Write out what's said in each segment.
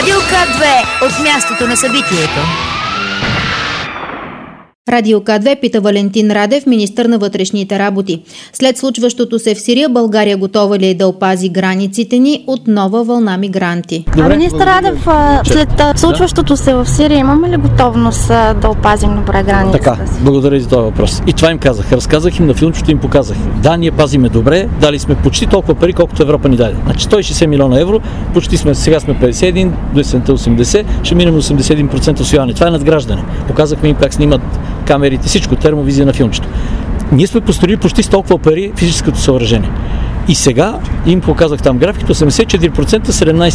Радио К2 от мястото на събитието. Радио К2 пита Валентин Радев, министър на вътрешните работи. След случващото се в Сирия, България готова ли е да опази границите ни от нова вълна мигранти? Министър Радев, след случващото се в Сирия, имаме ли готовност да опазим добре границата така, си? Благодаря за този въпрос. И това им казах. Разказах им на филмчето, им показах. Да, ние пазиме добре, дали сме почти толкова пари, колкото Европа ни даде. Значи 160 милиона евро, почти сме, сега сме 51, до есента 80, ще минем 81% усвояване. Това е надграждане. Показахме им как снимат камерите, всичко, термовизия на филмчето. Ние сме построили почти с толкова пари физическото съоръжение. И сега им показах там графиките, 84%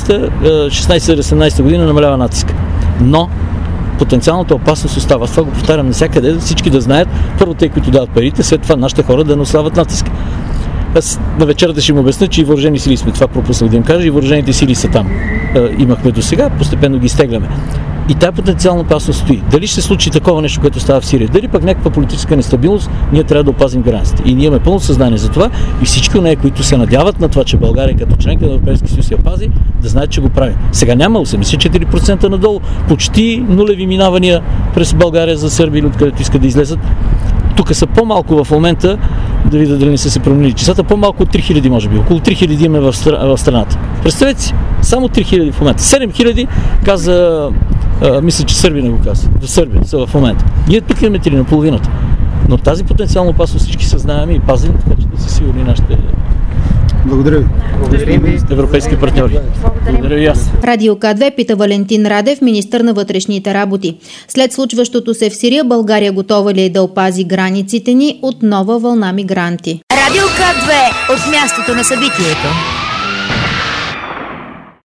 16-17 година намалява натиска. Но потенциалната опасност остава. Аз това го повтарям навсякъде, всички да знаят, първо те, които дават парите, след това нашите хора да не ослабват натиска. Аз на вечерата ще им обясня, че и въоръжени сили сме. Това пропуснах да им кажа, и въоръжените сили са там. Имахме до сега, постепенно ги изтегляме. И тая потенциална опасност стои. Дали ще се случи такова нещо, което става в Сирия, дали пък някаква политическа нестабилност, ние трябва да опазим границите. И ние имаме пълно съзнание за това и всички от нея, които се надяват на това, че България като членка на Европейския съюз я пази, да знаят, че го прави. Сега няма 84% надолу, почти нулеви минавания през България за Сърбия, откъдето искат да излезат. Тук са по-малко в момента, да видя дали не са се променили числата, по-малко от 3000 може би, около 3000 имаме в страната. Представете си, само 3000 в момента. 7000 каза, мисля, че Сърбия не го каза, в Сърбия са в момента. Ние тук имаме 3 на половината. Но тази потенциална опасност всички съзнаваме и пазим, така че да са сигурни нашите... Благодаря ви. Благодаря ви. Европейски партньори. Благодаря ви аз. Радио К2 пита Валентин Радев, министър на вътрешните работи. След случващото се в Сирия, България готова ли е да опази границите ни от нова вълна мигранти? Радио К2 от мястото на събитието.